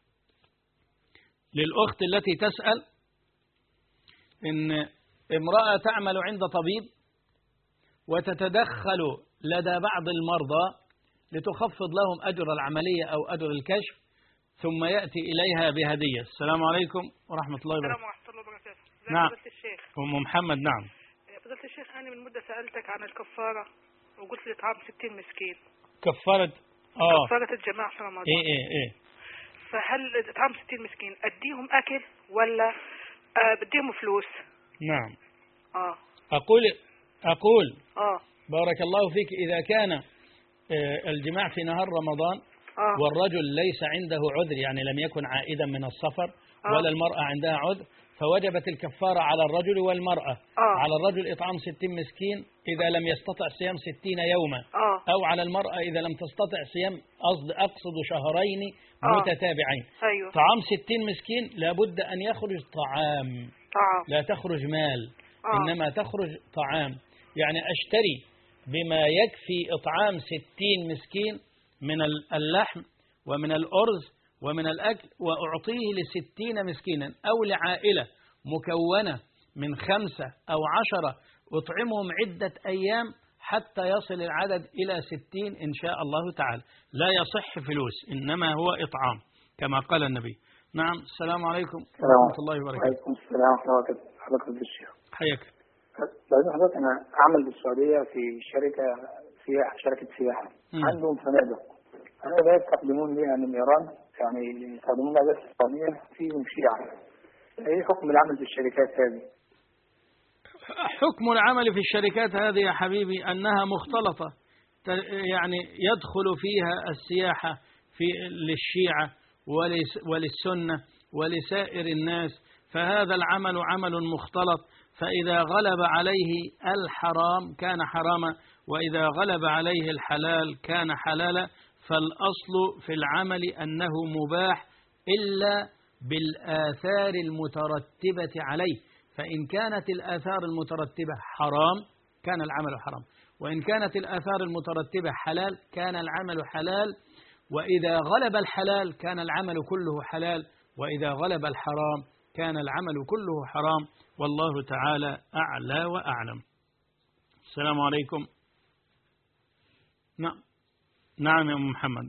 للأخت التي تسأل إن امرأة تعمل عند طبيب وتتدخل لدى بعض المرضى لتخفض لهم أجر العملية أو أجر الكشف ثم يأتي إليها بهدية. السلام عليكم ورحمة الله وبركاته. السلام ورحمة الله وبركاته. نعم. فضيلة الشيخ. أم محمد. نعم. فضيلة الشيخ، أنا من مدة سألتك عن الكفارة وقلت لي إطعام ستين مسكين. كفارة آه كفارة الجماعة في رمضان. إيه إيه إيه. فهل إطعام ستين مسكين أديهم أكل ولا آه بديهم فلوس؟ نعم. آه. أقول أقول آه. بارك الله فيك، إذا كان الجماع في نهار رمضان آه. والرجل ليس عنده عذر، يعني لم يكن عائدا من السفر آه. ولا المرأة عندها عذر، فوجبت الكفارة على الرجل والمرأة. آه. على الرجل إطعام ستين مسكين إذا لم يستطع صيام ستين يوما، آه. أو على المرأة إذا لم تستطع صيام أقصد أقصد شهرين آه. متتابعين. أيوه. طعام ستين مسكين لابد أن يخرج طعام، طعام. لا تخرج مال. آه. إنما تخرج طعام، يعني أشتري بما يكفي إطعام ستين مسكين من اللحم ومن الأرز ومن الأكل، وأعطيه لستين مسكينا أو لعائلة مكونة من خمسة أو عشرة، أطعمهم عدة أيام حتى يصل العدد إلى ستين إن شاء الله تعالى. لا يصح فلوس، إنما هو إطعام كما قال النبي. نعم. السلام عليكم ورحمة الله وبركاته. وعليكم السلام ورحمة الله وبركاته. حضرتك الشيخ. حياك. بعد حضرتك أنا أعمل بالسعودية في شركة سياحة، شركة سياحة. م. عندهم فنادق، فنادق يستخدمون بها من إيران، يعني يستخدمون بها بس الصينية فيهم شيعة. إيه حكم العمل في الشركات هذه؟ حكم العمل في الشركات هذه يا حبيبي أنها مختلطة، يعني يدخل فيها السياحة في للشيعة وللسنة ولسائر الناس، فهذا العمل عمل مختلط، فإذا غلب عليه الحرام كان حراما، وإذا غلب عليه الحلال كان حلالا. فالأصل في العمل أنه مباح إلا بالآثار المترتبة عليه، فإن كانت الآثار المترتبة حرام كان العمل حرام، وإن كانت الآثار المترتبة حلال كان العمل حلال، وإذا غلب الحلال كان العمل كله حلال، وإذا غلب الحرام كان العمل كله حرام، والله تعالى أعلى وأعلم. السلام عليكم. نعم نعم يا أم محمد.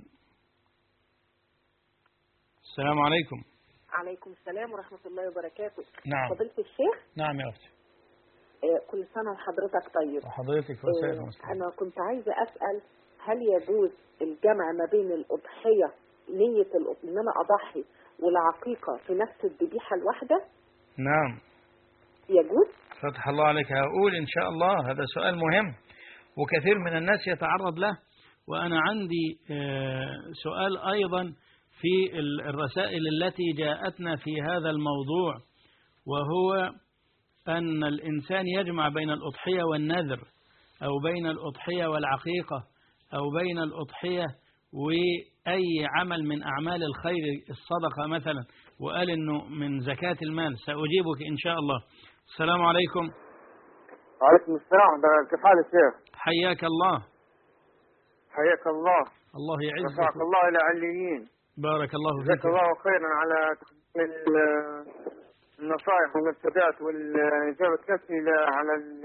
السلام عليكم. عليكم السلام ورحمة الله وبركاته. نعم. فضيلة الشيخ. نعم يا أختي. آه كل سنة وحضرتك طيب. وحضرتك وسائر المسلمين. آه أنا كنت عايزة أسأل، هل يجوز الجمع ما بين الأضحية، نية إن أنا أضحي، والعقيقة في نفس الذبيحة الواحدة؟ نعم يجوز. فتح الله عليك. هقول إن شاء الله هذا سؤال مهم وكثير من الناس يتعرض له، وأنا عندي سؤال أيضا في الرسائل التي جاءتنا في هذا الموضوع، وهو أن الإنسان يجمع بين الأضحية والنذر، أو بين الأضحية والعقيقة، أو بين الأضحية وأي عمل من أعمال الخير، الصدقة مثلا، وقال إنه من زكاة المال. سأجيبك إن شاء الله. السلام عليكم. وعليكم السلام. كيف حالك الشيخ؟ حياك الله. حياك الله. الله يعزك. رفعك الله إلى عليين. بارك الله فيك. جزاك الله خيرا على تقديم النصائح والمبتدات والإجابة الأسئلة على ال.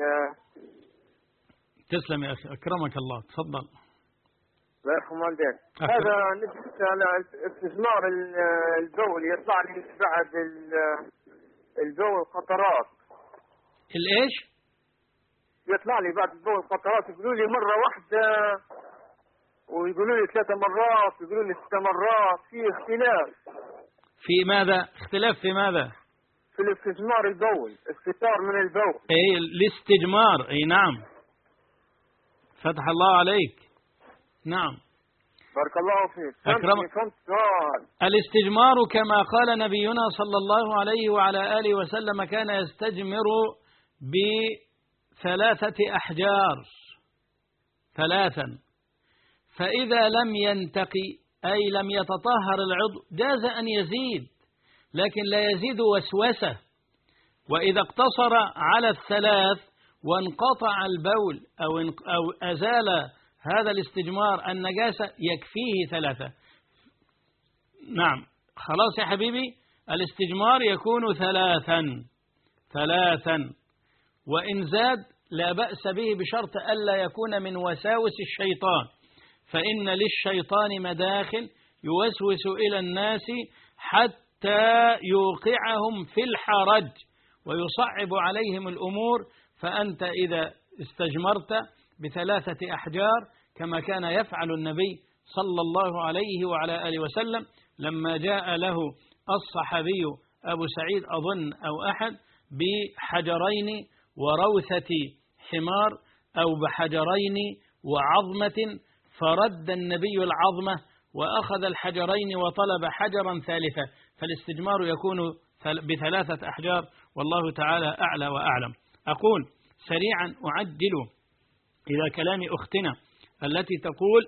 تسلم يا أخي، أكرمك الله. تفضل. الله يرحم والديك. هذا نسبة على استثمار البول، يطلع لي بعد البول قطرات. الإيش؟ يطلع لي بعد البول قطرات، يقولوا لي مرة واحدة ويقولوا لي ثلاثة مرات ويقولوا لي ست مرات. في اختلاف. في ماذا؟ اختلاف في ماذا؟ في الاستثمار البول، استثار من البول. اي الاستجمار. اي نعم. فتح الله عليك. نعم. بارك الله فيك. أكرم. الاستجمار كما قال نبينا صلى الله عليه وعلى آله وسلم كان يستجمر بثلاثة أحجار، ثلاثا، فإذا لم ينتقي أي لم يتطهر العضو جاز أن يزيد، لكن لا يزيد وسوسة. وإذا اقتصر على الثلاث وانقطع البول أو أو أزال هذا الاستجمار النجاسة يكفيه ثلاثة. نعم خلاص يا حبيبي، الاستجمار يكون ثلاثا ثلاثا، وإن زاد لا بأس به بشرط ألا يكون من وساوس الشيطان، فإن للشيطان مداخل يوسوس إلى الناس حتى يوقعهم في الحرج ويصعب عليهم الأمور. فأنت إذا استجمرت بثلاثة أحجار كما كان يفعل النبي صلى الله عليه وعلى آله وسلم لما جاء له الصحابي أبو سعيد أظن أو أحد بحجرين وروثة حمار أو بحجرين وعظمة، فرد النبي العظمة وأخذ الحجرين وطلب حجرا ثالثا. فالاستجمار يكون بثلاثة أحجار، والله تعالى أعلى وأعلم. أقول سريعا أعدل إلى كلام أختنا التي تقول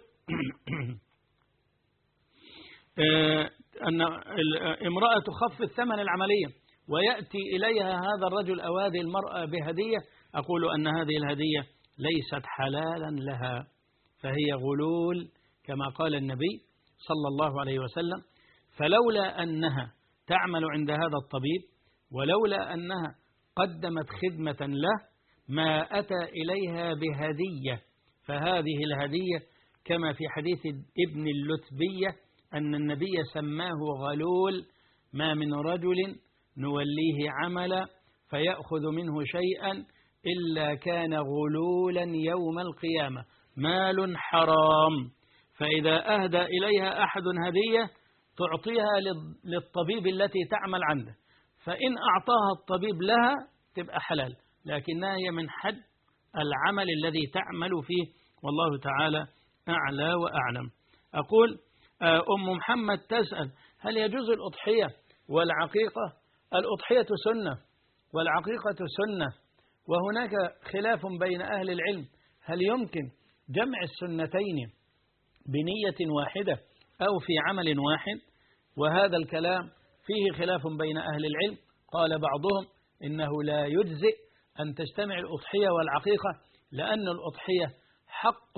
أن امرأة تخفض ثمن العملية ويأتي إليها هذا الرجل أو هذه المرأة بهدية. أقول أن هذه الهدية ليست حلالا لها، فهي غلول كما قال النبي صلى الله عليه وسلم. فلولا أنها تعمل عند هذا الطبيب ولولا أنها قدمت خدمة له ما أتى إليها بهدية. فهذه الهدية كما في حديث ابن اللتبية أن النبي سماه غلول: ما من رجل نوليه عملا فيأخذ منه شيئا إلا كان غلولا يوم القيامة، مال حرام. فإذا أهدى إليها أحد هدية تعطيها للطبيب التي تعمل عنده، فإن أعطاها الطبيب لها تبقى حلال، لكنها هي من حد العمل الذي تعمل فيه، والله تعالى أعلى وأعلم. أقول أم محمد تسأل: هل يجوز الأضحية والعقيقة؟ الأضحية سنة والعقيقة سنة، وهناك خلاف بين أهل العلم هل يمكن جمع السنتين بنية واحدة أو في عمل واحد، وهذا الكلام فيه خلاف بين أهل العلم. قال بعضهم إنه لا يجزئ أن تجتمع الأضحية والعقيقة، لأن الأضحية حق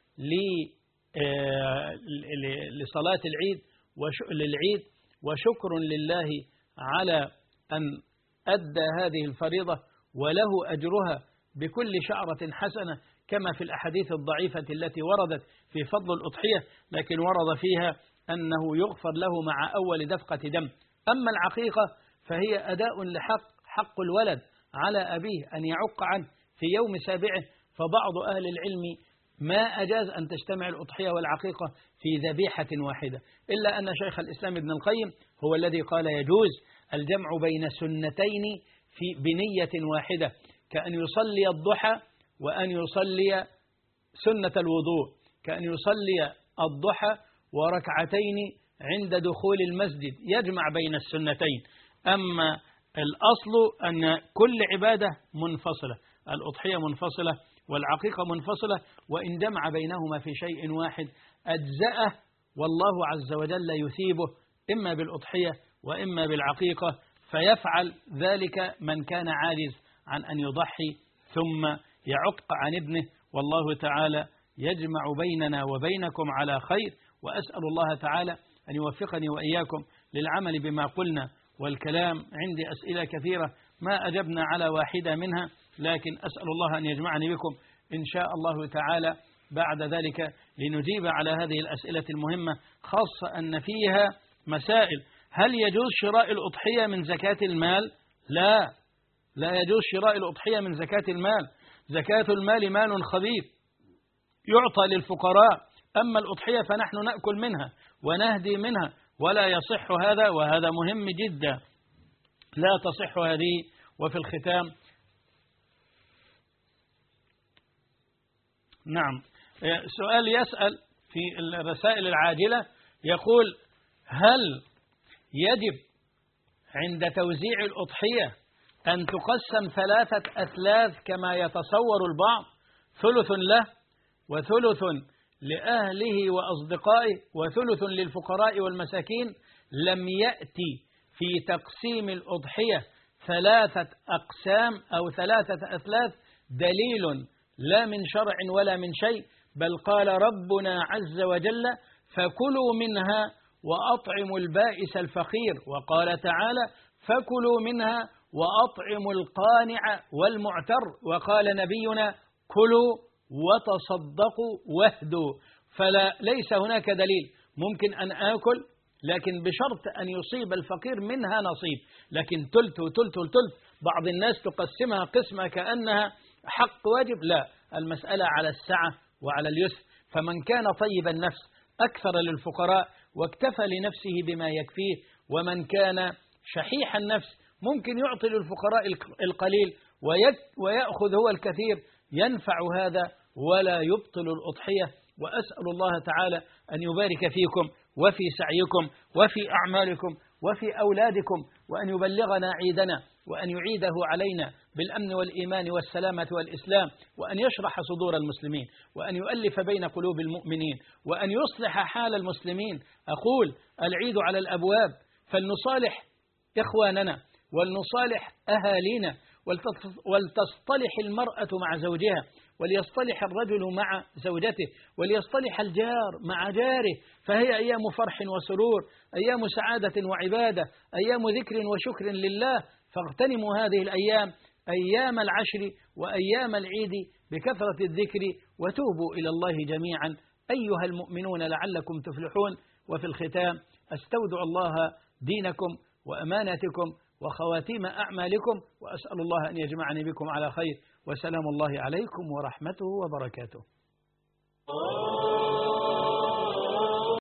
لصلاة العيد للعيد وشكر لله على أن أدى هذه الفريضة، وله أجرها بكل شعرة حسنة كما في الأحاديث الضعيفة التي وردت في فضل الأضحية، لكن ورد فيها أنه يغفر له مع أول دفقة دم. أما العقيقة فهي أداء لحق حق الولد على أبيه أن يعق عنه في يوم سابعه، فبعض أهل العلم ما أجاز أن تجتمع الأضحية والعقيقة في ذبيحة واحدة، إلا أن شيخ الإسلام ابن القيم هو الذي قال يجوز الجمع بين سنتين في بنية واحدة، كأن يصلي الضحى وأن يصلي سنة الوضوء، كأن يصلي الضحى وركعتين عند دخول المسجد، يجمع بين السنتين. أما الأصل أن كل عبادة منفصلة، الأضحية منفصلة والعقيقة منفصلة، وإن جمع بينهما في شيء واحد أجزأه، والله عز وجل يثيبه إما بالأضحية وإما بالعقيقة، فيفعل ذلك من كان عاجز عن أن يضحي ثم يعق عن ابنه، والله تعالى يجمع بيننا وبينكم على خير. وأسأل الله تعالى أن يوفقني وإياكم للعمل بما قلنا، والكلام عندي أسئلة كثيرة ما أجبنا على واحدة منها، لكن أسأل الله أن يجمعني بكم إن شاء الله تعالى بعد ذلك لنجيب على هذه الأسئلة المهمة، خاصة أن فيها مسائل. هل يجوز شراء الأضحية من زكاة المال؟ لا، لا يجوز شراء الأضحية من زكاة المال. زكاة المال مال خبيث يعطى للفقراء، أما الأضحية فنحن نأكل منها ونهدي منها، ولا يصح هذا، وهذا مهم جدا، لا تصح هذه. وفي الختام نعم سؤال يسأل في الرسائل العاجلة يقول: هل يجب عند توزيع الأضحية أن تقسم ثلاثة أثلاث كما يتصور البعض، ثلث له وثلث لأهله وأصدقائه وثلث للفقراء والمساكين؟ لم يأتي في تقسيم الأضحية ثلاثة أقسام أو ثلاثة أثلاث دليل لا من شرع ولا من شيء، بل قال ربنا عز وجل: فكلوا منها وأطعموا البائس الفقير، وقال تعالى: فكلوا منها وأطعموا القانع والمعتر، وقال نبينا: كلوا وتصدقوا واهدوا. فلا ليس هناك دليل، ممكن أن آكل لكن بشرط أن يصيب الفقير منها نصيب، لكن تلت وتلت وتلت بعض الناس تقسمها قسمة كأنها حق واجب، لا، المسألة على السعة وعلى اليسر. فمن كان طيب النفس أكثر للفقراء واكتفى لنفسه بما يكفيه، ومن كان شحيح النفس ممكن يعطي للفقراء القليل ويأخذ هو الكثير، ينفع هذا ولا يبطل الأضحية. وأسأل الله تعالى أن يبارك فيكم وفي سعيكم وفي أعمالكم وفي أولادكم وأن يبلغنا عيدنا، وأن يعيده علينا بالأمن والإيمان والسلامة والإسلام، وأن يشرح صدور المسلمين، وأن يؤلف بين قلوب المؤمنين، وأن يصلح حال المسلمين. أقول العيد على الأبواب، فلنصالح إخواننا ولنصالح أهالينا، ولتصطلح المرأة مع زوجها، وليصطلح الرجل مع زوجته، وليصطلح الجار مع جاره، فهي أيام فرح وسرور، أيام سعادة وعبادة، أيام ذكر وشكر لله. فاغتنموا هذه الأيام، أيام العشر وأيام العيد بكثرة الذكر، وتوبوا إلى الله جميعا أيها المؤمنون لعلكم تفلحون. وفي الختام أستودع الله دينكم وأمانتكم وخواتيم أعمالكم، وأسأل الله أن يجمعني بكم على خير، وسلام الله عليكم ورحمته وبركاته.